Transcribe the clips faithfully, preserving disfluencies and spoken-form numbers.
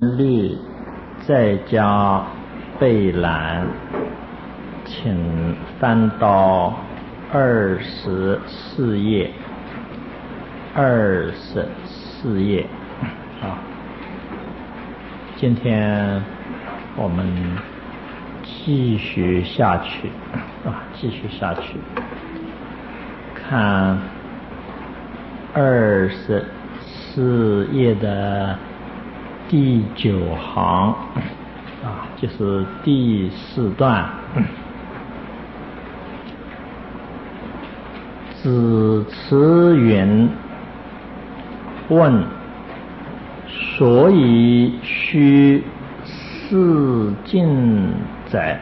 律在家备览，请翻到二十四页，二十四页啊。今天我们继续下去啊，继续下去，看二十四页的第九行啊，就是第四段。子慈云：问，所以须四尽哉？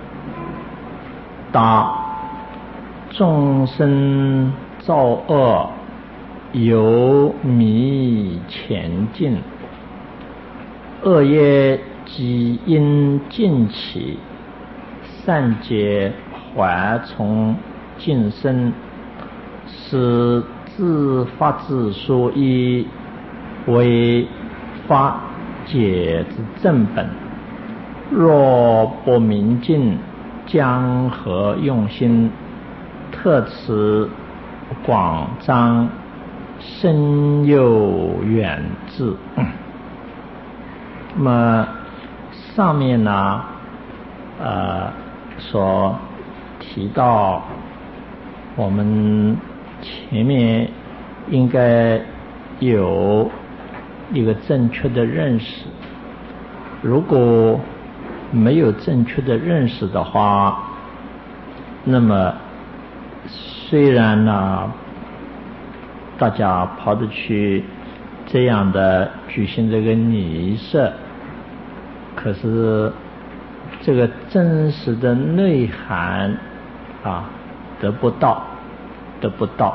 答：众生造恶，由迷前进，恶业即因尽起，善解怀从尽生，是自发之所依，为发解之正本。若不明尽，将何用心？特此广彰，深又远志。那么上面呢，呃，所提到我们前面应该有一个正确的认识，如果没有正确的认识的话，那么虽然呢大家跑得去这样的举行这个仪式，可是这个真实的内涵啊得不到得不到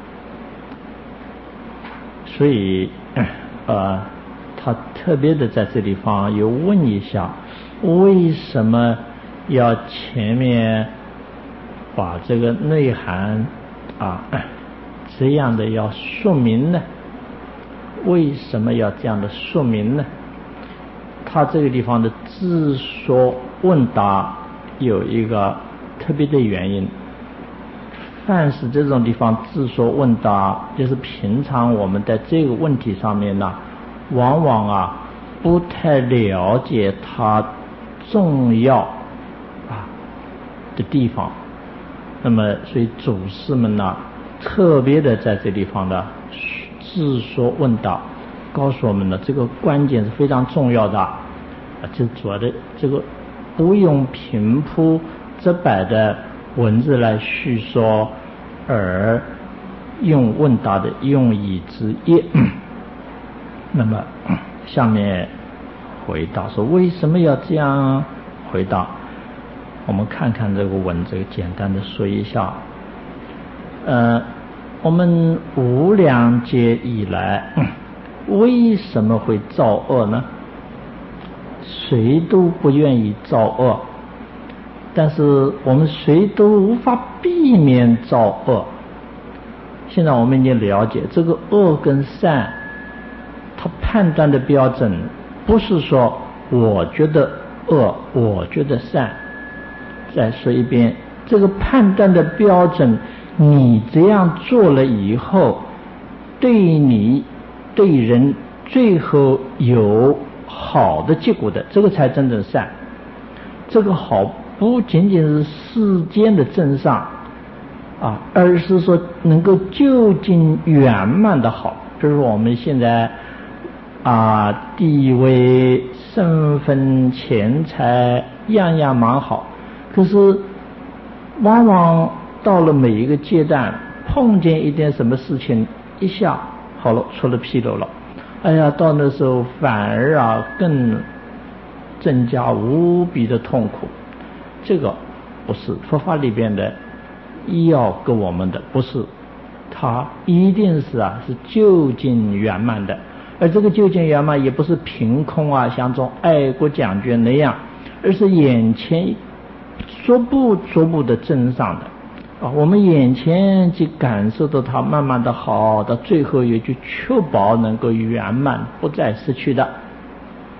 所以呃他特别的在这地方又问一下，为什么要前面把这个内涵啊这样的要说明呢？为什么要这样的说明呢？他这个地方的自说问答有一个特别的原因。凡是这种地方自说问答，就是平常我们在这个问题上面呢，往往啊不太了解它重要啊的地方。那么所以祖师们呢特别的在这地方的自说问答告诉我们呢，这个关键是非常重要的啊，就主要的这个不用平铺直白的文字来叙说，而用问答的用意之一。那么下面回答说为什么要这样回答？我们看看这个文字，简单的说一下。呃，我们无量劫以来，为什么会造恶呢？谁都不愿意造恶，但是我们谁都无法避免造恶。现在我们已经了解这个恶跟善，它判断的标准不是说我觉得恶，我觉得善。再说一遍，这个判断的标准，你这样做了以后，对你对人最后有好的结果的，这个才真正善。这个好不仅仅是世间的真相啊，而是说能够究竟圆满的好。比如说我们现在啊，地位、身份、钱财样样蛮好，可是往往到了每一个阶段，碰见一点什么事情，一下好了出了纰漏了，哎呀，到那时候反而啊更增加无比的痛苦。这个不是佛法里边的要给我们的，不是，它一定是啊是究竟圆满的。而这个究竟圆满也不是凭空啊像种爱国奖券那样，而是眼前逐步逐步的增上的啊，我们眼前去感受到它慢慢的好，到最后也就确保能够圆满，不再失去的。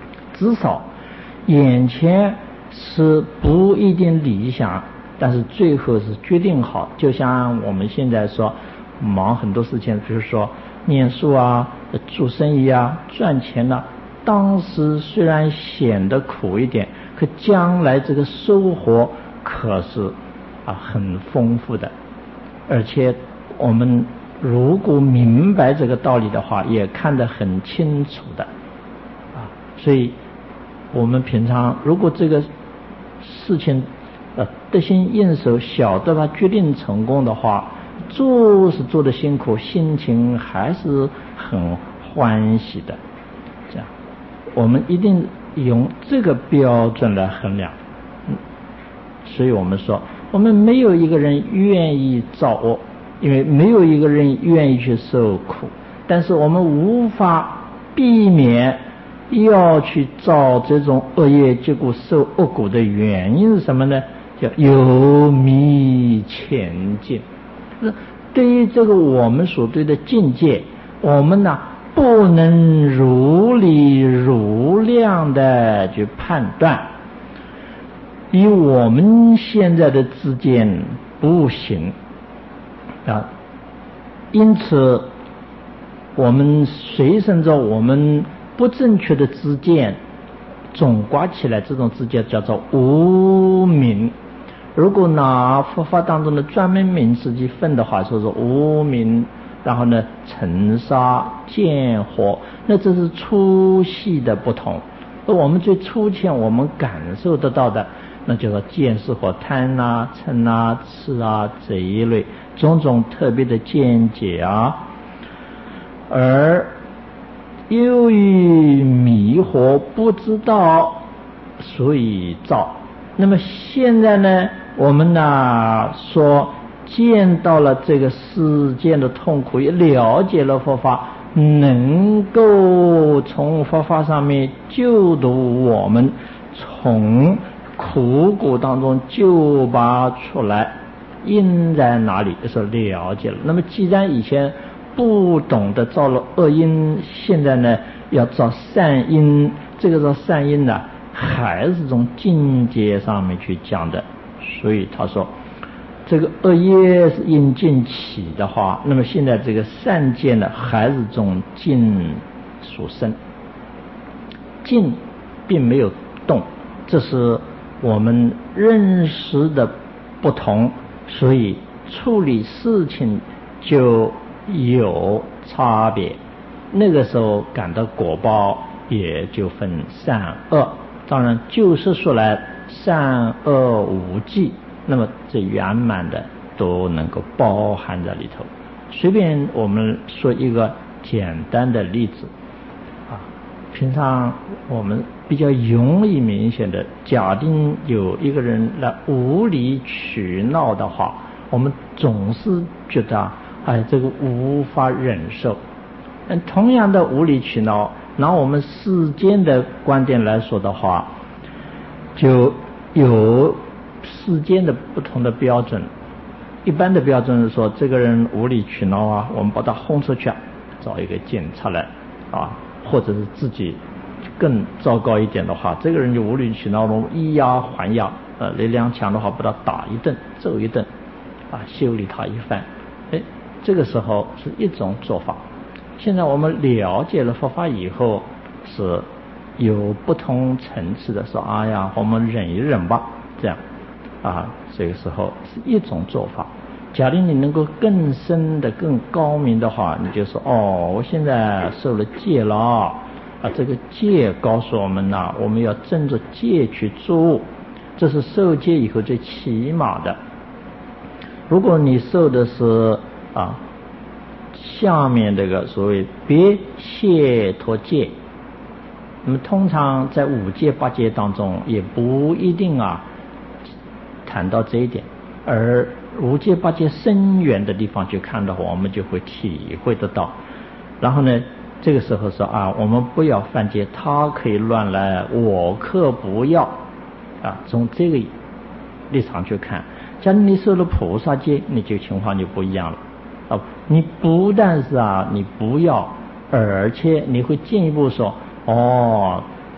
至少眼前是不一定理想，但是最后是决定好。就像我们现在说忙很多事情，比如说念书啊、做生意啊、赚钱啊，当时虽然显得苦一点，可将来这个收获可是啊很丰富的。而且我们如果明白这个道理的话，也看得很清楚的啊。所以我们平常如果这个事情呃得心应手，晓得它决定成功的话，做是做的辛苦，心情还是很欢喜的。这样我们一定用这个标准来衡量。嗯，所以我们说我们没有一个人愿意造恶，因为没有一个人愿意去受苦，但是我们无法避免要去造这种恶业，结果受恶果的原因是什么呢？叫有迷前进。对于这个我们所对的境界，我们呢不能如理如量的去判断，以我们现在的知见不行啊。因此我们随身着我们不正确的知见，总括起来这种知见叫做无明。如果拿佛法当中的专门名词去分的话，说是无明，然后呢尘沙见惑，那这是粗细的不同。而我们最粗浅我们感受得到的，那叫做见识或贪啊、嗔啊、痴啊这一类种种特别的见解啊。而由于迷惑不知道，所以造。那么现在呢，我们呢说见到了这个世间的痛苦，也了解了佛法，能够从佛法上面救度我们，从苦果当中救拔出来。因在哪里？是了解了。那么既然以前不懂得造了恶因，现在呢要造善因，这个造善因呢还是从境界上面去讲的。所以他说这个恶业是因境起的话，那么现在这个善见呢还是从境所生，境并没有动，这是我们认识的不同，所以处理事情就有差别。那个时候感到果报也就分善恶，当然就是说来善恶无记，那么这圆满的都能够包含在里头。随便我们说一个简单的例子啊，平常我们比较容易明显的，假定有一个人来无理取闹的话，我们总是觉得哎，这个无法忍受。嗯，同样的无理取闹，拿我们世间的观点来说的话，就有世间的不同的标准。一般的标准是说，这个人无理取闹啊，我们把他轰出去，找一个警察来啊，或者是自己更糟糕一点的话，这个人就无理取闹，我们以牙还牙，呃，力量强的话把他打一顿、揍一顿，啊，修理他一番。哎，这个时候是一种做法。现在我们了解了佛法以后，是有不同层次的说，哎呀，我们忍一忍吧，这样啊，这个时候是一种做法。假如你能够更深的、更高明的话，你就说，哦，我现在受了戒了啊，这个戒告诉我们呢，我们要正着戒去做，这是受戒以后最起码的。如果你受的是啊下面这个所谓别解脱戒，那么通常在五戒八戒当中也不一定啊谈到这一点，而五戒八戒深远的地方去看的话，我们就会体会得到。然后呢，这个时候说啊，我们不要犯戒，他可以乱来，我可不要啊。从这个立场去看，假如你受了菩萨戒，你就情况就不一样了啊。你不但是啊，你不要，而且你会进一步说，哦，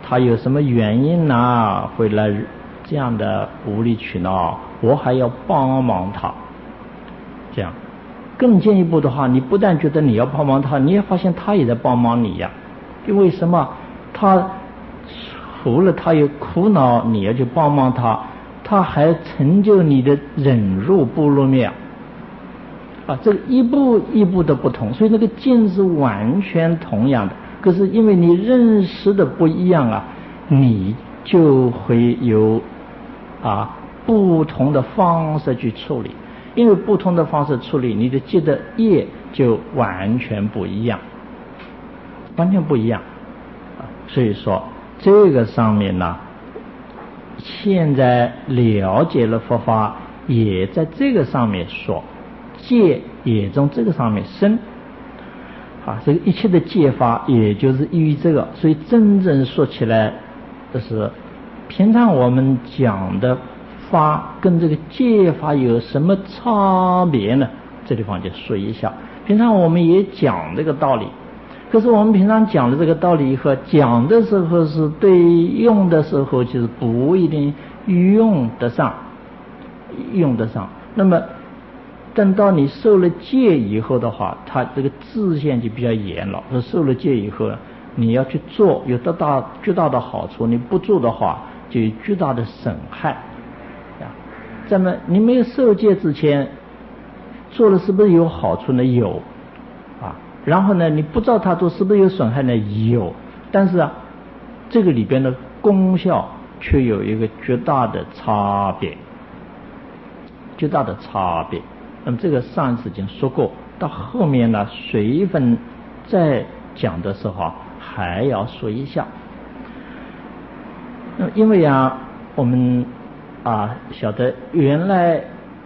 他有什么原因呢会来这样的无理取闹，我还要帮忙他。这样更进一步的话，你不但觉得你要帮忙他，你也发现他也在帮忙你呀。因为什么？他除了他有苦恼你要去帮忙他，他还成就你的忍辱波罗蜜啊，这个一步一步的不同，所以那个境是完全同样的，可是因为你认识的不一样啊，你就会有啊不同的方式去处理，因为不同的方式处理，你的结的业就完全不一样，完全不一样啊。所以说这个上面呢，现在了解了佛法，也在这个上面说，戒也从这个上面生啊，这个一切的戒法也就是依于这个。所以真正说起来，就是平常我们讲的法跟这个戒法有什么差别呢？这地方就说一下。平常我们也讲这个道理，可是我们平常讲的这个道理以后，讲的时候是对用的时候，其实不一定用得上，用得上。那么等到你受了戒以后的话，它这个制限就比较严了。说受了戒以后，你要去做，有得到巨大的好处；你不做的话，就有巨大的损害。啊，那么你没有受戒之前，做了是不是有好处呢？有啊。然后呢，你不照它做，是不是有损害呢？有。但是啊，这个里边的功效却有一个巨大的差别，巨大的差别。那么这个上一次已经说过，到后面呢，随分再讲的时候还要说一下。那因为啊，我们啊晓得原来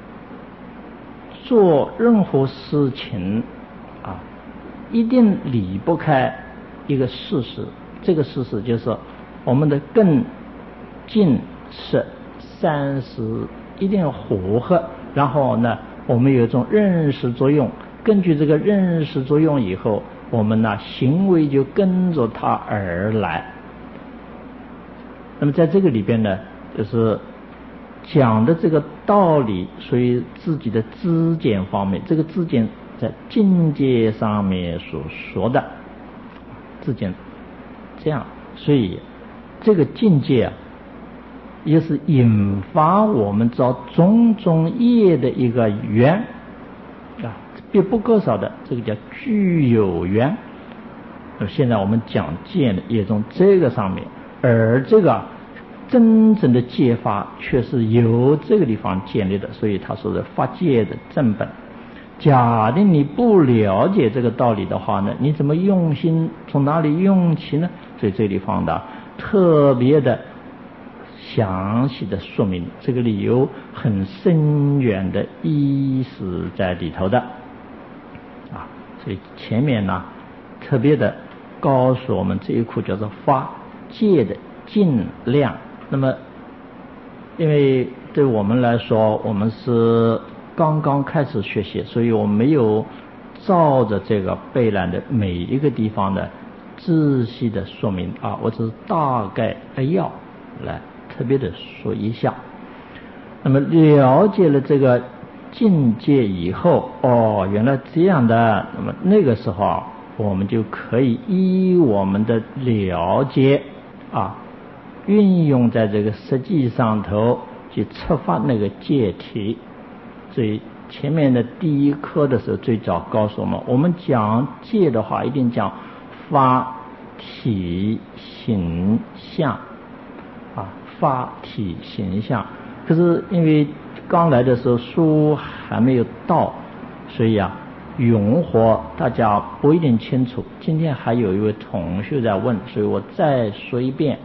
做任何事情啊，一定离不开一个事实，这个事实就是我们的根、净、识三识一定要和合，然后呢，我们有一种认识作用，根据这个认识作用以后，我们呢行为就跟着它而来。那么在这个里边呢，就是讲的这个道理属于自己的知见方面，这个知见在境界上面所说的知见，这样，所以这个境界啊，也是引发我们造种种业的一个缘啊，必不可少的，这个叫具有缘。现在我们讲戒呢，也从这个上面，而这个真正的戒法却是由这个地方建立的，所以他说的法戒的正本。假定你不了解这个道理的话呢，你怎么用心，从哪里用起呢？所以这个地方的特别的详细的说明，这个里有很深远的意思在里头的啊。所以前面呢特别的告诉我们这一课叫做法戒的尽量。那么因为对我们来说，我们是刚刚开始学习，所以我没有照着这个备览的每一个地方的仔细的说明啊，我只是大概要来特别的说一下。那么了解了这个境界以后，哦，原来这样的，那么那个时候我们就可以依我们的了解啊，运用在这个实际上头去触发那个戒体。所以前面的第一课的时候最早告诉我们，我们讲戒的话一定讲法体形象啊，法体形象。可是因为刚来的时候书还没有到，所以啊永活大家不一定清楚。今天还有一位同学在问，所以我再说一遍。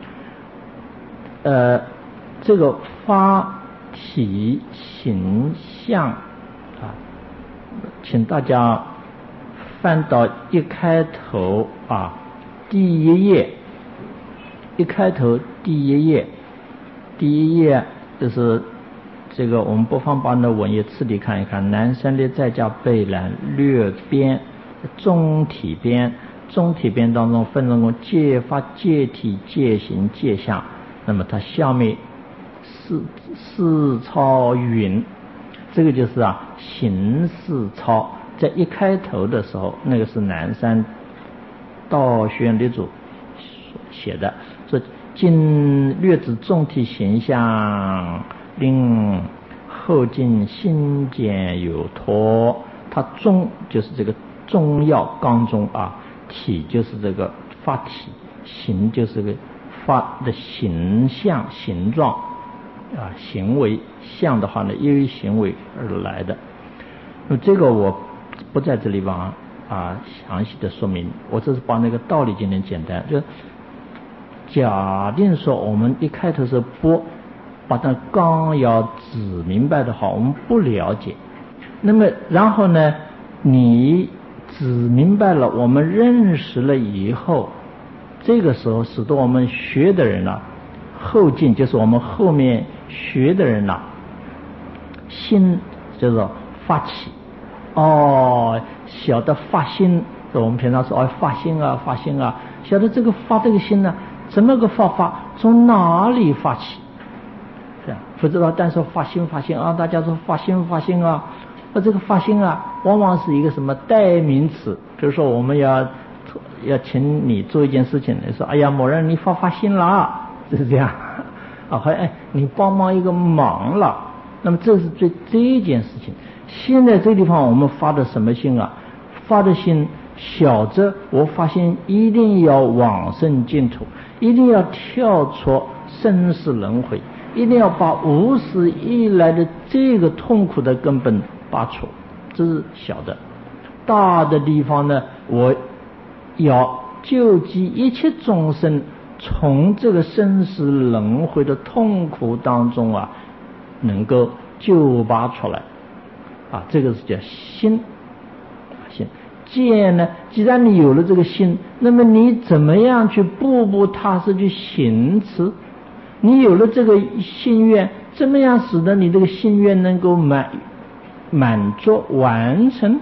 呃，这个法体形象啊，请大家翻到一开头啊，第一页，一开头第一页，第一页就是这个，我们不妨把那文页次第看一看。南山的在家备览略编中体编中体边当中分成过借法、借体、借行、借相。那么它下面四四操云，这个就是啊行四操。在一开头的时候，那个是南山道宣立主写的，说今略知中体形象，令后进心简有托。它中就是这个中药纲中啊，体就是这个发体，形就是这个发的形象形状啊，行为相的话呢，由于行为而来的。那么这个我不在这里方啊详细的说明，我只是把那个道理今天简单，就假定说我们一开头是不把它纲要指明白的话，我们不了解。那么然后呢，你指明白了，我们认识了以后，这个时候使得我们学的人啊，后进就是我们后面学的人啊，心就是发起，哦，晓得发心，我们平常说哦发心啊发心啊，晓得这个发这个心呢，怎么个发法，从哪里发起？这样不知道，但是发心发心啊，大家说发心发心啊，那这个发心啊，往往是一个什么代名词？比如说我们要要请你做一件事情，你说哎呀某人你发发心了，就是这样啊，或者哎你帮忙一个忙了，那么这是最这一件事情。现在这个地方我们发的什么心啊？发的心晓得我发心一定要往生净土，一定要跳出生死轮回，一定要把无始以来的这个痛苦的根本拔除，这是小的。大的地方呢，我要救济一切众生从这个生死轮回的痛苦当中啊，能够救拔出来啊，这个是叫心。心见呢，既然你有了这个心，那么你怎么样去步步踏实去行持？你有了这个心愿，怎么样使得你这个心愿能够满满足完成？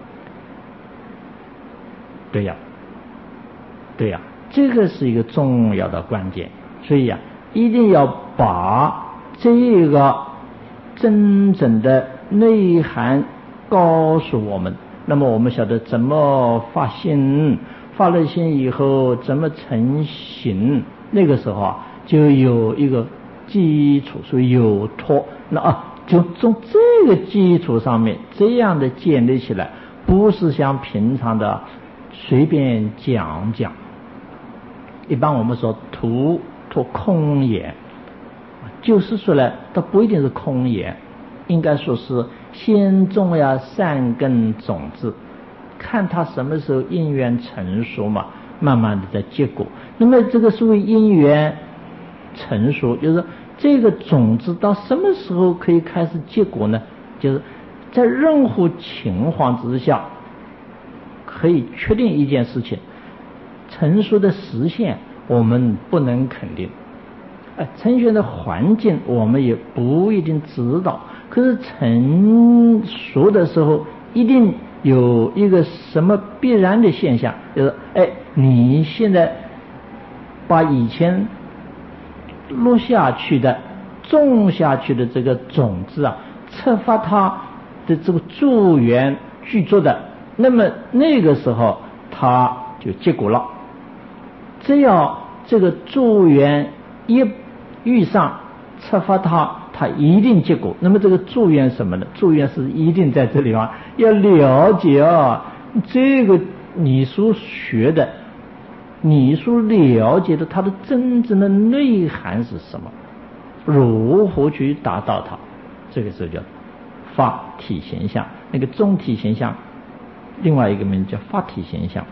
对呀，对呀，这个是一个重要的关键。所以呀、啊，一定要把这个真正的内涵告诉我们。那么我们晓得怎么发心，发了心以后怎么成行，那个时候啊就有一个基础，所以有托。那啊，就从这个基础上面这样的建立起来，不是像平常的随便讲讲。一般我们说图托空言，就是说呢，它不一定是空言，应该说是先种呀善根种子，看它什么时候因缘成熟嘛，慢慢的在结果。那么这个所谓因缘成熟，就是这个种子到什么时候可以开始结果呢？就是在任何情况之下可以确定一件事情，成熟的实现我们不能肯定，哎，成熟的环境我们也不一定知道。可是成熟的时候一定有一个什么必然的现象，就是哎，你现在把以前落下去的种下去的这个种子啊，策发它的这个助缘具足的，那么那个时候它就结果了。只要这个助缘一遇上，策发它它一定结果。那么这个助缘什么呢？助缘是一定在这里啊，要了解啊，这个你所学的，你所了解的它的真正的内涵是什么，如何去达到它，这个是叫法体现象。那个中体现象另外一个名字叫法体现象。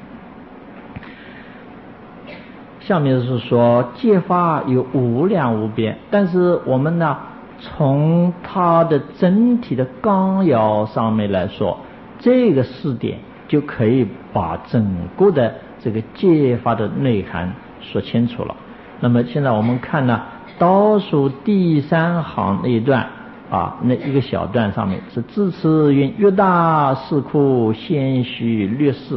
下面是说戒法有无量无边，但是我们呢从它的整体的纲要上面来说，这个四点就可以把整个的这个戒法的内涵说清楚了。那么现在我们看呢，倒数第三行那一段啊，那一个小段上面是自持云：越大是库，先须略示。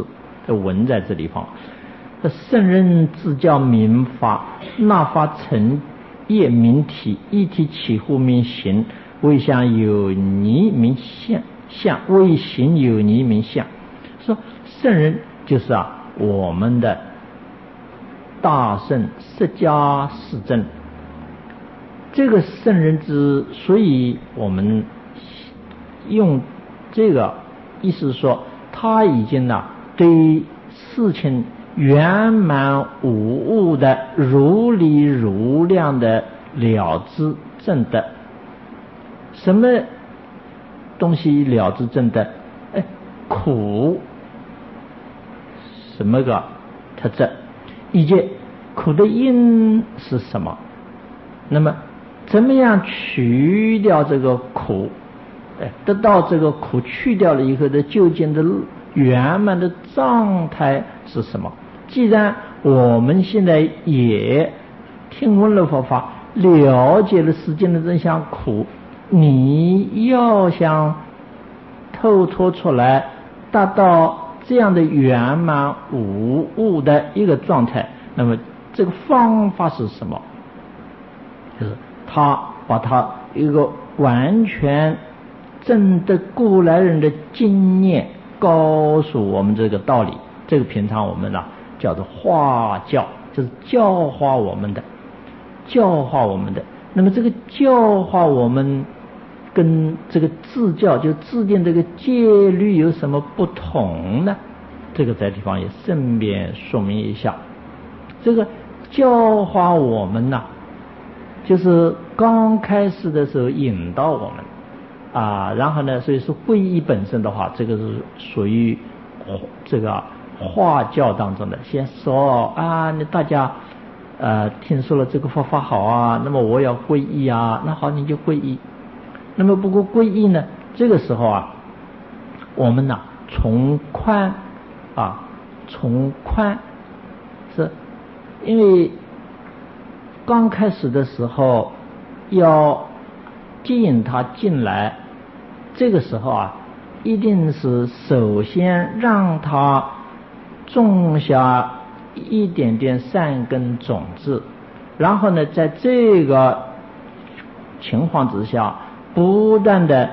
的文在这地方。圣人自教明法，那法成业明体，一体起乎明行，为相有泥明相，相为行有泥明相。说圣人就是啊我们的大圣释迦世尊。这个圣人之所以我们用这个意思说，他已经呢、啊、对事情圆满无误的如理如量的了知正德。什么东西了知正德？哎，苦什么个特质，以及苦的因是什么？那么怎么样去掉这个苦？哎，得到这个苦去掉了以后的究竟的圆满的状态是什么？既然我们现在也听闻了佛法，了解了世间的真相苦，你要想透脱出来，达到这样的圆满无误的一个状态，那么这个方法是什么？就是他把他一个完全证得过来人的经验告诉我们这个道理。这个平常我们呢、啊、叫做化教，就是教化我们的，教化我们的。那么这个教化我们跟这个自教就制定这个戒律有什么不同呢？这个在地方也顺便说明一下。这个教化我们呢、啊就是刚开始的时候引导我们啊，然后呢，所以说皈依本身的话，这个是属于这个化教当中的。先说啊，你大家呃听说了这个佛法好啊，那么我要皈依啊，那好你就皈依。那么不过皈依呢，这个时候啊，我们呢从宽啊从宽，是因为刚开始的时候要吸引他进来，这个时候啊一定是首先让他种下一点点善根种子，然后呢在这个情况之下不断的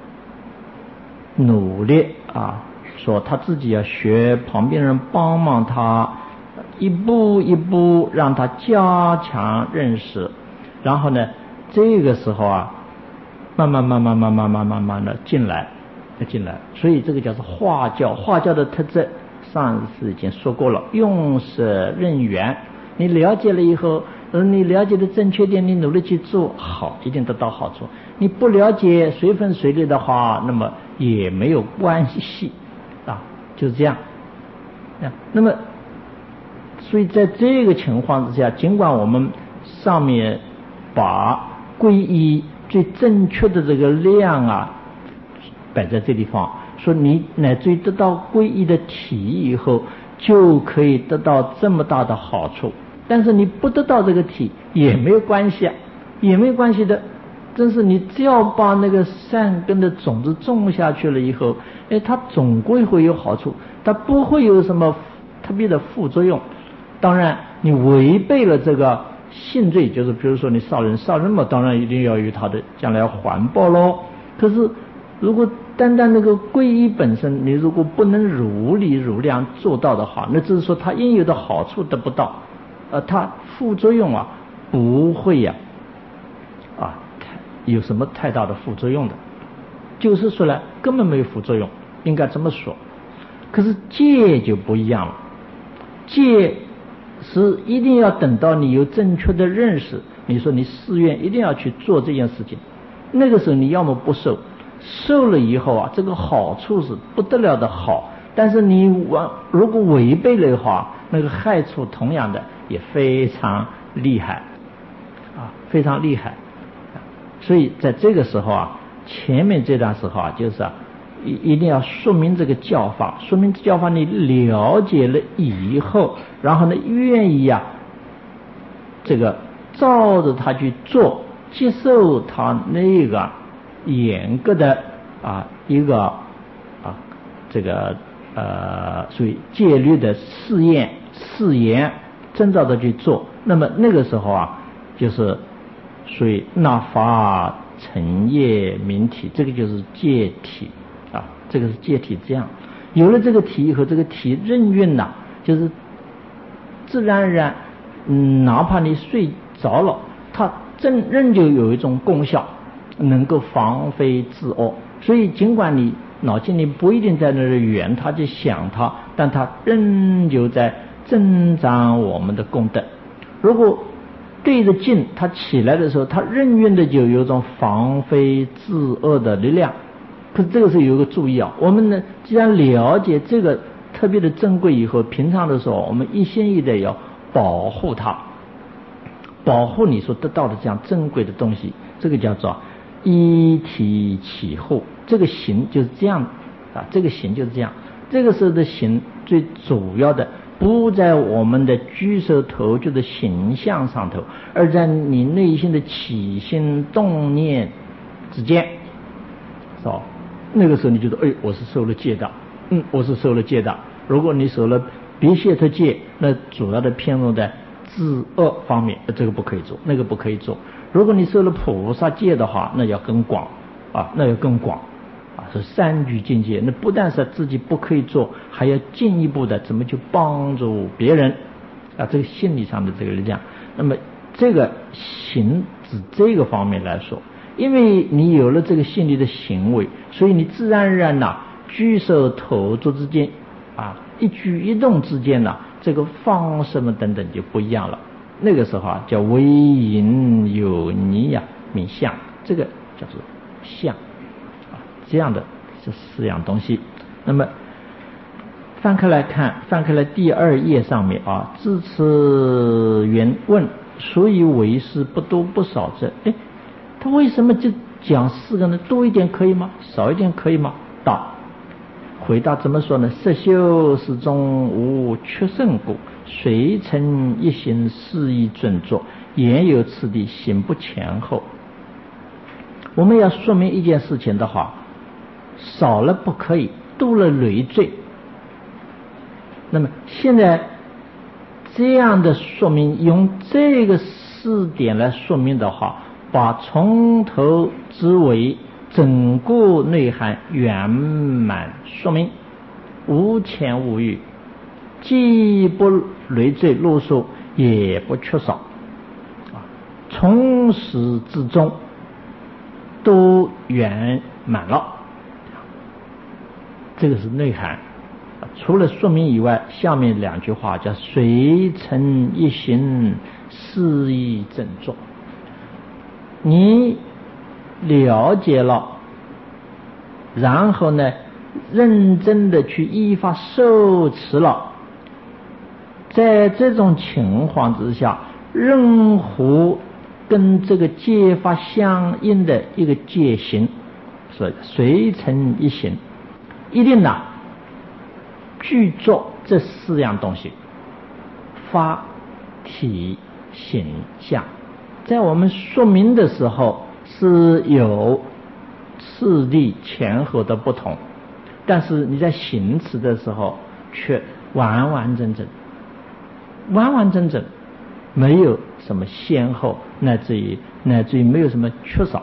努力啊，说他自己要学，旁边人帮忙他，一步一步让他加强认识，然后呢这个时候啊慢慢慢慢慢慢慢慢慢的进来进来。所以这个叫做化教。化教的特质上次已经说过了，用舍任缘。你了解了以后，你了解的正确点，你努力去做好，一定得到好处。你不了解随分随力的话，那么也没有关系啊，就是这样。那么所以在这个情况之下，尽管我们上面把皈依最正确的这个量啊摆在这地方，说你乃至于得到皈依的体以后就可以得到这么大的好处，但是你不得到这个体也没有关系啊，也没有关系的。真是你只要把那个善根的种子种下去了以后，哎，它总归会有好处，它不会有什么特别的副作用。当然你违背了这个性罪，就是比如说你杀人，杀人嘛当然一定要有他的将来要还报咯。可是如果单单那个皈依本身你如果不能如理如量做到的话，那只是说他应有的好处得不到，呃，他副作用啊不会呀啊，啊有什么太大的副作用的，就是说呢根本没有副作用，应该这么说。可是戒就不一样了，戒是一定要等到你有正确的认识，你说你誓愿一定要去做这件事情，那个时候你要么不受，受了以后啊这个好处是不得了的好，但是你完如果违背了的话，那个害处同样的也非常厉害啊，非常厉害。所以在这个时候啊，前面这段时候啊就是啊一一定要说明这个教法，说明教法你了解了以后，然后呢愿意啊这个照着他去做，接受他那个严格的啊一个啊这个呃属于戒律的试验试验征兆的去做，那么那个时候啊就是属于纳法成业明体，这个就是戒体啊，这个是戒体。这样有了这个体以后，这个体任运呐、啊，就是自然而然，嗯，哪怕你睡着了，它真仍旧有一种功效，能够防非治恶。所以尽管你脑筋里不一定在那里圆它去想它，但它仍旧在增长我们的功德。如果对着劲，它起来的时候，它任运的就有一种防非治恶的力量。可是这个是有一个注意啊，我们呢既然了解这个特别的珍贵以后，平常的时候我们一心一意要保护它，保护你所得到的这样珍贵的东西，这个叫做依体起护。这个行就是这样啊，这个行就是这样。这个时候的行最主要的不在我们的举手投足的形象上头，而在你内心的起心动念之间，是吧？那个时候你觉得，哎，我是受了戒的，嗯，我是受了戒的。如果你守了别谢特戒，那主要的偏重在治恶方面，这个不可以做，那个不可以做。如果你受了菩萨戒的话，那要更广啊，那要更广啊，是三聚境界。那不但是自己不可以做，还要进一步的怎么去帮助别人啊，这个心理上的这个力量。那么这个行指这个方面来说，因为你有了这个心理的行为，所以你自然而然呐、啊，举手投足之间啊，一举一动之间呐、啊，这个方式嘛等等就不一样了。那个时候啊，叫为隐有尼呀，名相，这个叫做相啊，这样的这四样东西。那么翻开来看，翻开来第二页上面啊，自此原问，所以为是不多不少者，哎，他为什么就讲四个呢？多一点可以吗？少一点可以吗？答，回答怎么说呢？色修始终无缺胜故，随成一心，肆意准作，言有次第，行不前后。我们要说明一件事情的话，少了不可以，多了累赘。那么现在这样的说明，用这个四点来说明的话，把从头至尾整个内涵圆满说明，无前无余，既不累赘啰嗦，也不缺少啊，从始至终都圆满了。这个是内涵。除了说明以外，下面两句话叫随成一行，肆意整作。你了解了，然后呢认真的去依法受持了，在这种情况之下，任何跟这个戒法相应的一个戒行，所以随成一行，一定呐具足这四样东西，法体形象。在我们说明的时候是有次第前后的不同，但是你在行持的时候却完完整整完完整整，没有什么先后，乃至于乃至于没有什么缺少。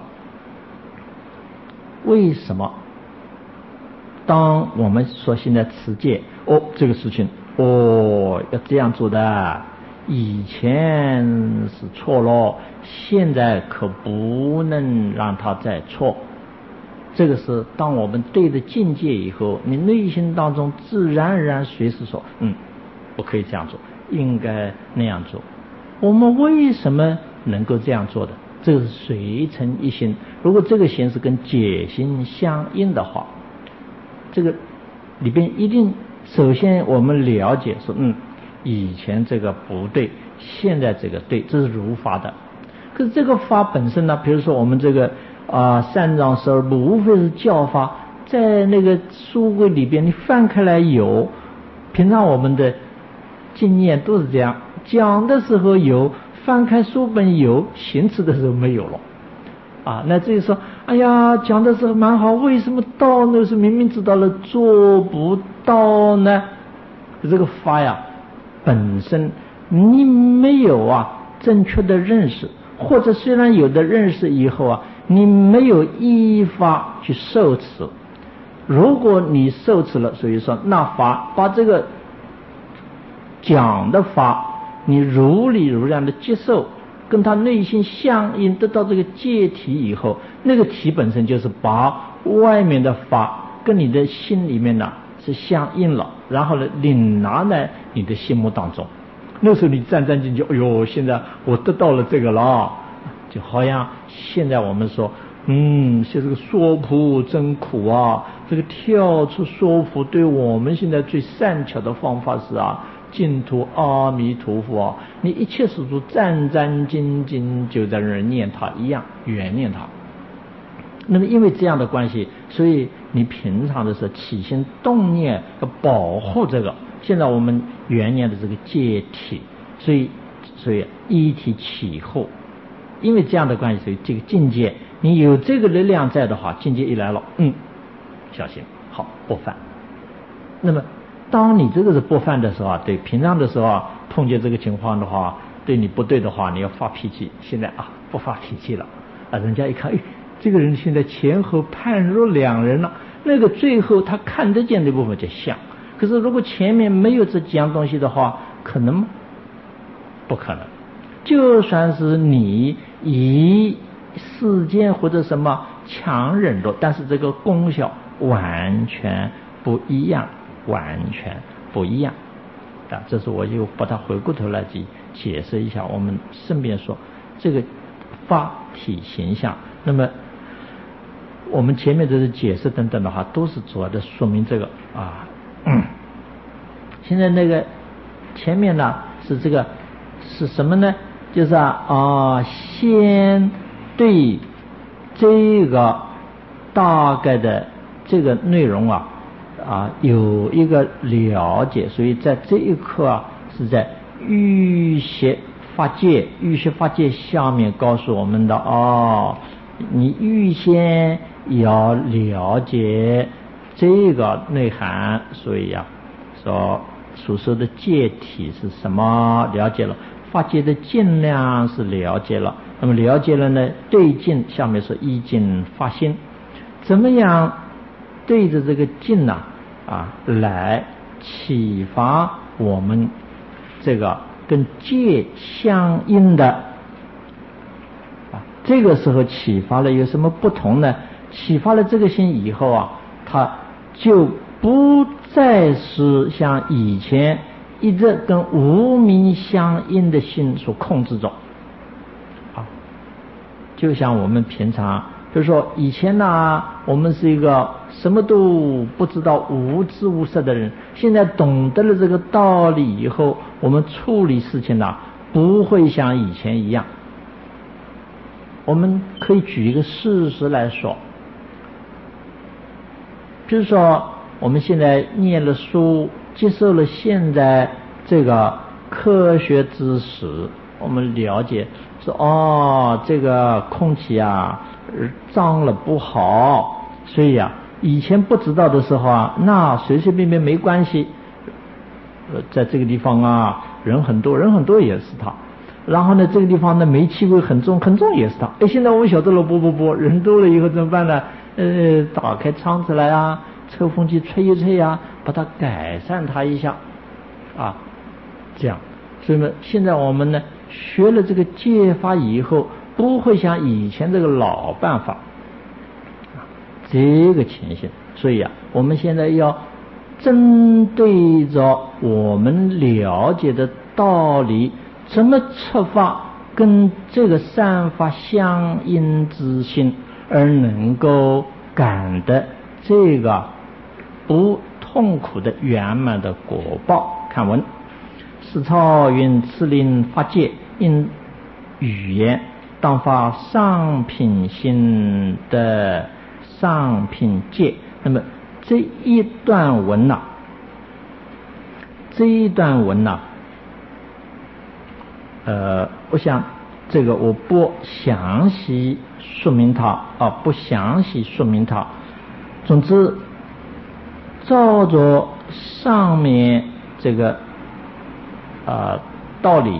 为什么当我们说现在持戒，哦，这个事情哦要这样做的，以前是错了，现在可不能让它再错。这个是当我们对着境界以后，你内心当中自然而然随时说，嗯，不可以这样做，应该那样做。我们为什么能够这样做的？这个是随成一心。如果这个心是跟解心相应的话，这个里边一定首先我们了解说，嗯，以前这个不对，现在这个对，这是如法的。可是这个法本身呢，比如说我们这个啊三藏十二部，无非是教法，在那个书柜里边你翻开来有，平常我们的经验都是这样，讲的时候有，翻开书本有，行持的时候没有了啊。那至于说，哎呀，讲的时候蛮好，为什么到那时候明明知道了做不道呢，这个法呀本身你没有啊正确的认识，或者虽然有的认识以后啊，你没有依法去受持。如果你受持了，所以说那法把这个讲的法你如理如量的接受，跟他内心相应，得到这个戒体以后，那个体本身就是把外面的法跟你的心里面呢是相应了，然后呢领拿在你的心目当中。那时候你战战兢兢，哎呦，现在我得到了这个了，就好像现在我们说，嗯，像这个说普真苦啊，这个跳出说普，对我们现在最善巧的方法是啊，净土阿弥陀佛啊，你一切事处战战兢兢，就在那儿念他一样，远念他。那么因为这样的关系，所以你平常的时候起心动念要保护这个。现在我们元年的这个戒体，所以所以一体起后，因为这样的关系，所以这个境界，你有这个力量在的话，境界一来了，嗯，小心，好不犯。那么当你这个是不犯的时候啊，对平常的时候啊，碰见这个情况的话，对你不对的话，你要发脾气。现在啊，不发脾气了啊，人家一看，哎，这个人现在前后判若两人了，那个最后他看得见的部分就像。可是如果前面没有这几样东西的话，可能吗？不可能。就算是你以世间或者什么强忍着，但是这个功效完全不一样，完全不一样啊！这是我又把它回过头来去解释一下。我们顺便说这个法体形象，那么我们前面这些解释等等的话，都是主要的说明这个啊。嗯、现在那个前面呢是这个是什么呢？就是啊，啊先对这个大概的这个内容啊啊有一个了解，所以在这一课啊是在预习法界，预习法界下面告诉我们的哦，你预先要了解这个内涵，所以呀、啊，说所说的戒体是什么？了解了，法界的尽量是了解了。那么了解了呢，对境下面说依境发心，怎么样对着这个境呢啊来启发我们这个跟戒相应的啊？这个时候启发了有什么不同呢？启发了这个心以后啊，它就不再是像以前一直跟无明相应的心所控制着啊。就像我们平常比如说以前呢，我们是一个什么都不知道无知无识的人，现在懂得了这个道理以后，我们处理事情呢不会像以前一样。我们可以举一个事实来说，比如说我们现在念了书，接受了现在这个科学知识，我们了解说哦，这个空气啊脏了不好，所以啊以前不知道的时候啊，那随随便便没关系，呃在这个地方啊人很多，人很多也是他，然后呢这个地方呢煤气味很重，很重也是他。哎，现在我们晓得了，不不不，人多了以后怎么办呢？呃打开窗子来啊，抽风机吹一吹啊，把它改善它一下啊，这样。所以呢现在我们呢学了这个戒法以后，不会像以前这个老办法这个情形。所以啊我们现在要针对着我们了解的道理，怎么出发跟这个善法相应之心，而能够感得这个不痛苦的圆满的果报。看文是操云次令法界，因语言当发上品心的上品戒。那么这一段文呐、啊，这一段文呐、啊，呃，我想这个我不详细说明它啊，不详细说明它。总之，照着上面这个啊、呃、道理，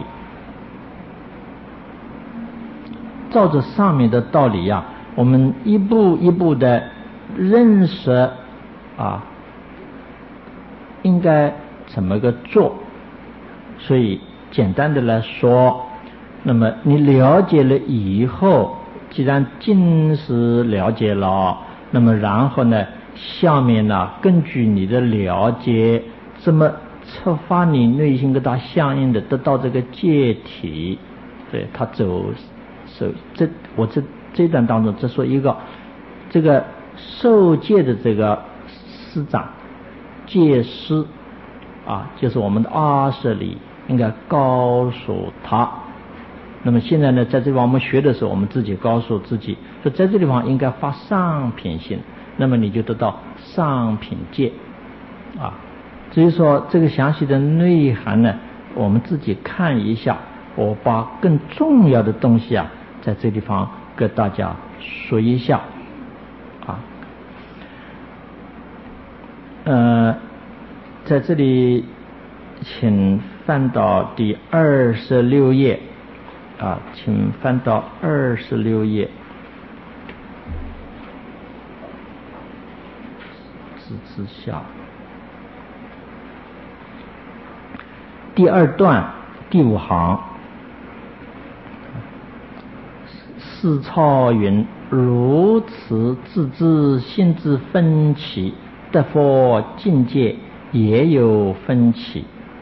照着上面的道理呀、啊，我们一步一步的认识啊，应该怎么个做。所以简单的来说，那么你了解了以后，既然尽是了解了，那么然后呢，下面呢，根据你的了解，怎么触发你内心跟它相应的得到这个解体。对，他走走这我这这段当中只说一个，这个受戒的这个师长戒师啊，就是我们的阿舍里应该告诉他。那么现在呢，在这地方我们学的时候，我们自己告诉自己说，在这地方应该发上品心，那么你就得到上品戒啊。至于说这个详细的内涵呢，我们自己看一下。我把更重要的东西啊，在这地方给大家说一下啊。呃，在这里请翻到第二十六页啊，请翻到二十六页，字之下第二段第五行。四超云：如此自知心之分歧，得佛境界也有分歧。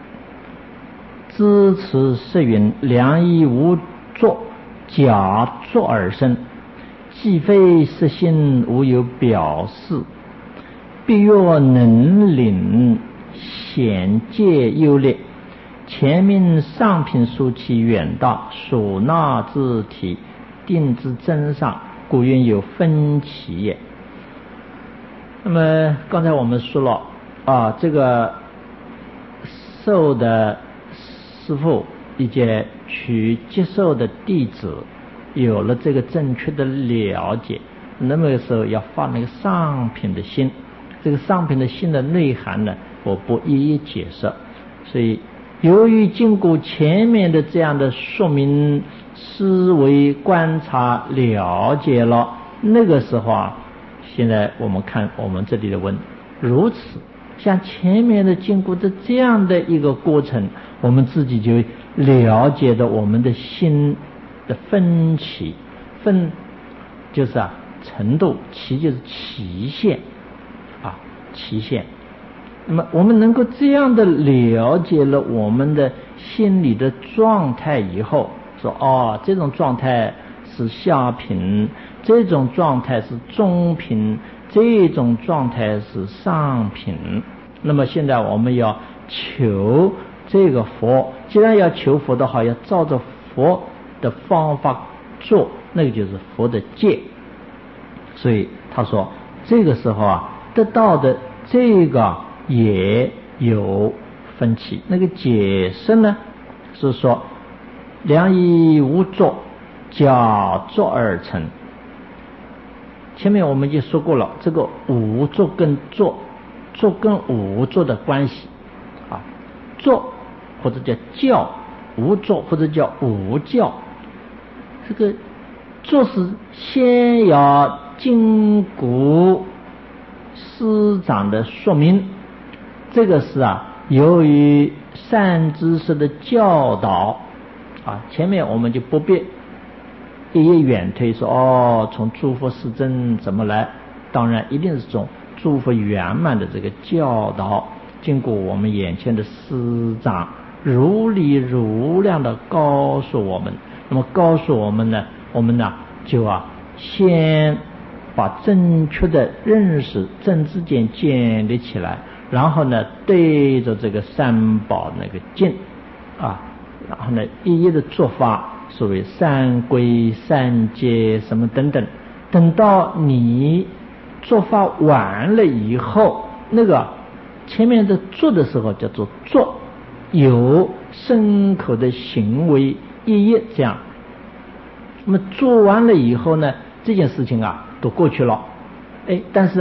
知此是云：良医无作，假作而生，既非实心，无有表示。必若能领显戒优劣，前面上品殊其远大，所纳之体定之真上，故云有分歧也。那么刚才我们说了啊，这个受的师父以及去接受的弟子有了这个正确的了解，那么时候要发那个上品的心。这个上品的心的内涵呢，我不一一解释。所以由于经过前面的这样的说明、思维、观察、了解了，那个时候啊，现在我们看我们这里的文，如此像前面的经过的这样的一个过程，我们自己就了解到我们的心的分歧，分就是啊程度，期就是期限啊期限。那么我们能够这样的了解了我们的心理的状态以后，说哦，这种状态是下品，这种状态是中品，这种状态是上品。那么现在我们要求这个佛，既然要求佛的话，要照着佛的方法做，那个就是佛的戒。所以他说这个时候啊，得到的这个也有分歧。那个解释呢，是说良医无作，假作而成。前面我们就说过了，这个无作跟作，作跟无作的关系啊，作或者叫教，无作或者叫无教。这个作是先要经过师长的说明，这个是啊，由于善知识的教导啊，前面我们就不必一一远推说哦，从诸佛世尊怎么来，当然一定是从诸佛圆满的这个教导，经过我们眼前的师长如理如量的告诉我们。那么告诉我们呢，我们呢就啊先把正确的认识正知见建立起来，然后呢对着这个三宝那个境啊，然后呢一一的做法，所谓三归三戒什么等等，等到你做法完了以后，那个前面的做的时候叫做做，有深刻的行为一一这样。那么做完了以后呢，这件事情啊都过去了，哎，但是啊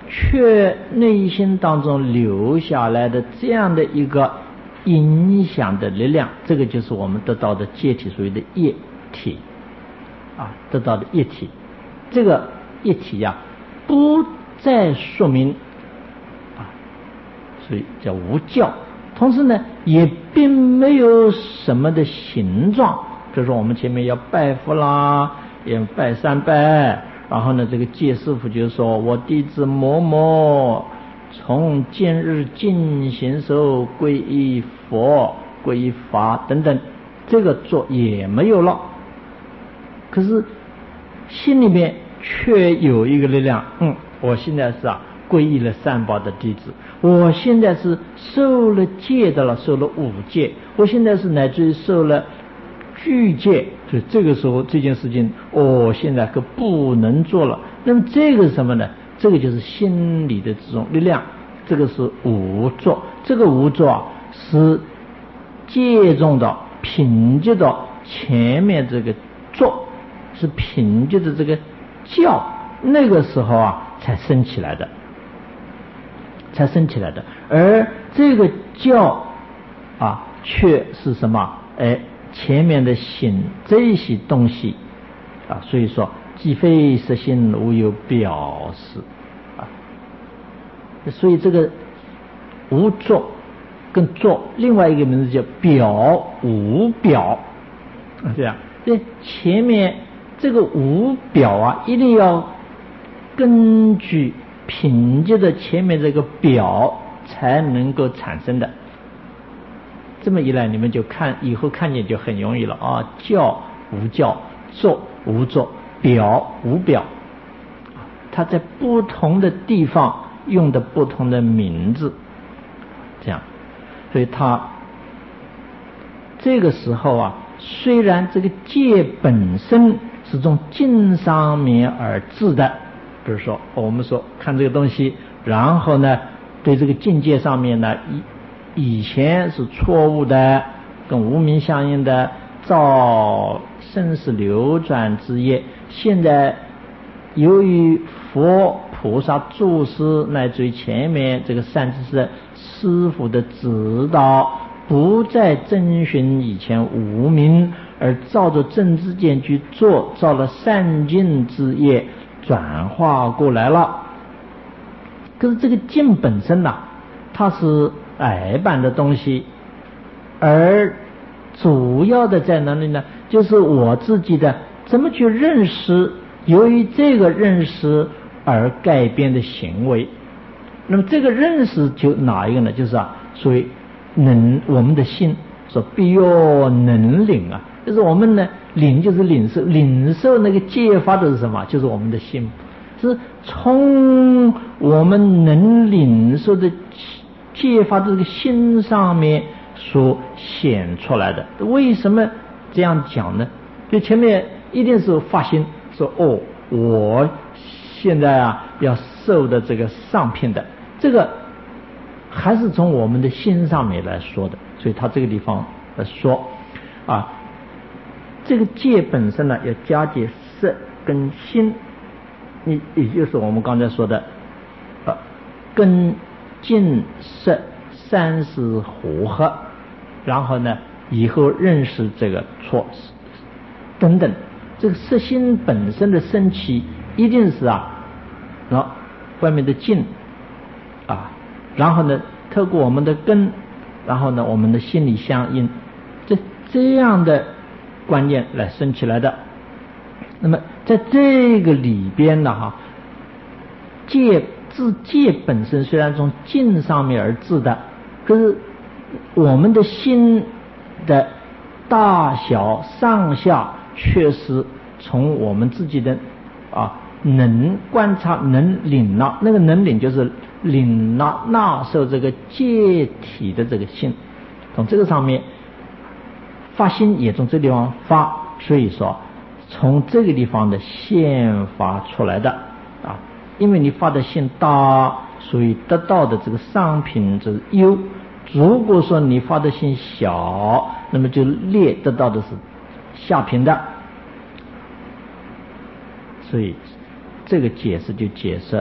却内心当中留下来的这样的一个影响的力量，这个就是我们得到的戒体，所谓的业体啊，得到的业体。这个业体呀、啊，不再说明啊，所以叫无教。同时呢，也并没有什么的形状，比如说我们前面要拜佛啦，也拜三拜，然后呢，这个戒师傅就说：“我弟子某某从今日进行时皈依佛、皈依法等等，这个做也没有了。可是心里面却有一个力量，嗯，我现在是啊。”皈依了三宝的弟子，我现在是受了戒的了，受了五戒，我现在是乃至于受了具戒，所以这个时候这件事情，哦，现在可不能做了。那么这个是什么呢？这个就是心理的这种力量，这个是无作。这个无作啊，是借重的凭借着前面这个作，是凭借着这个教，那个时候啊才生起来的。才生起来的，而这个教啊，却是什么？哎，前面的行这些东西啊，所以说既非实心，无有表示啊。所以这个无作跟作，另外一个名字叫表无表啊，这样。这前面这个无表啊，一定要根据。凭借着前面这个表才能够产生的，这么一来你们就看以后看见就很容易了啊！教无教，作无作，表无表，它在不同的地方用的不同的名字，这样，所以它这个时候啊，虽然这个戒本身是从境上面而至的。比如说我们说看这个东西，然后呢对这个境界上面呢以以前是错误的，跟无明相应的，造生死流转之业，现在由于佛菩萨注释乃至于前面这个善知识师父的指导，不再遵循以前无明，而照着正知见去做，造了善净之业，转化过来了。可是这个境本身呐、啊，它是矮板的东西，而主要的在哪里呢？就是我自己的怎么去认识，由于这个认识而改变的行为。那么这个认识就哪一个呢？就是啊，所谓能我们的心说必要能领啊，就是我们呢领就是领受，领受那个戒法的是什么？就是我们的心，是从我们能领受的戒法的这个心上面所显出来的。为什么这样讲呢？就前面一定是发心说哦，我现在啊要受的这个上品的，这个还是从我们的心上面来说的。所以他这个地方来说啊，这个戒本身呢要加解色跟心，你也就是我们刚才说的啊，跟净色三是和合，然后呢以后认识这个错等等，这个色心本身的升起一定是啊，然后外面的净啊，然后呢透过我们的根，然后呢我们的心理相应，这这样的观念来升起来的。那么在这个里边呢哈，戒自戒本身虽然从境上面而至的，可是我们的心的大小上下却是从我们自己的啊能观察能领纳，那个能领就是领纳纳受这个戒体的这个心，从这个上面发心也从这地方发，所以说从这个地方的现发出来的啊，因为你发的心大，所以得到的这个上品就是优。如果说你发的心小，那么就劣，得到的是下品的。所以这个解释就解释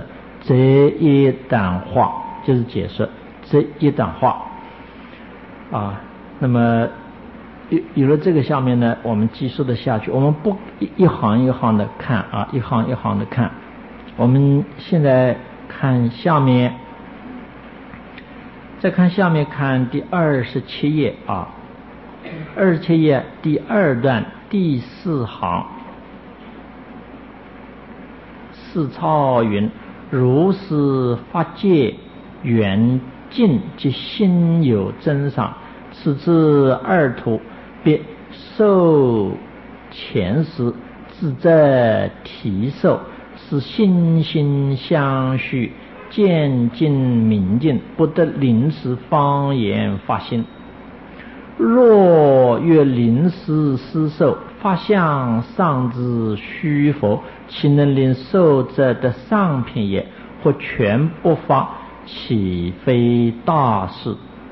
这一段话就是解释这一段话啊。那么有有了这个下面呢，我们继续的下去，我们不一一行一行的看啊，一行一行的看。我们现在看下面，再看下面，看第二十七页啊，二十七页第二段第四行，四抄云：如是法界缘尽及心有增上，此之二途，别受前时自在体受，是心心相续，渐进明净，不得临时方言发心。若越临时施受，发相上之虚佛，其能令受者的上品也？或全不发，岂非大事？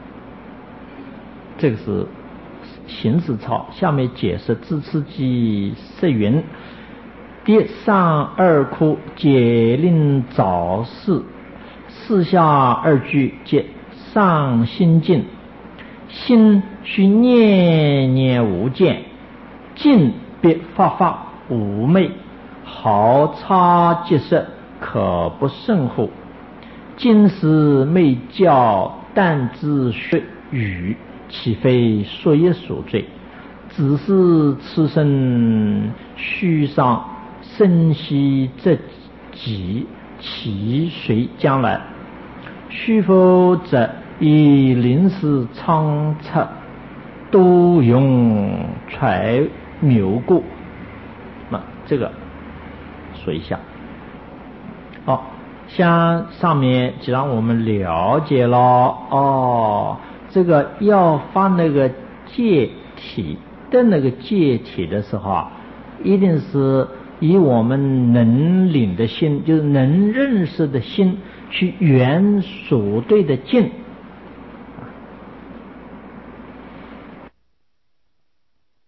这个是行持抄，下面解释自持记释云：第上二窟解令早事，四下二句皆上心境，心须念念无见，境别发发无昧，毫差即色，可不胜乎？今时昧教，但知学语，岂非说业所罪？只是此生须上生息则己，其随将来？须否则以临时仓策，都用揣谬故。那这个说一下。好，像上面既然我们了解了哦，这个要发那个戒体的那个戒体的时候啊，一定是以我们能领的心，就是能认识的心去圆所对的境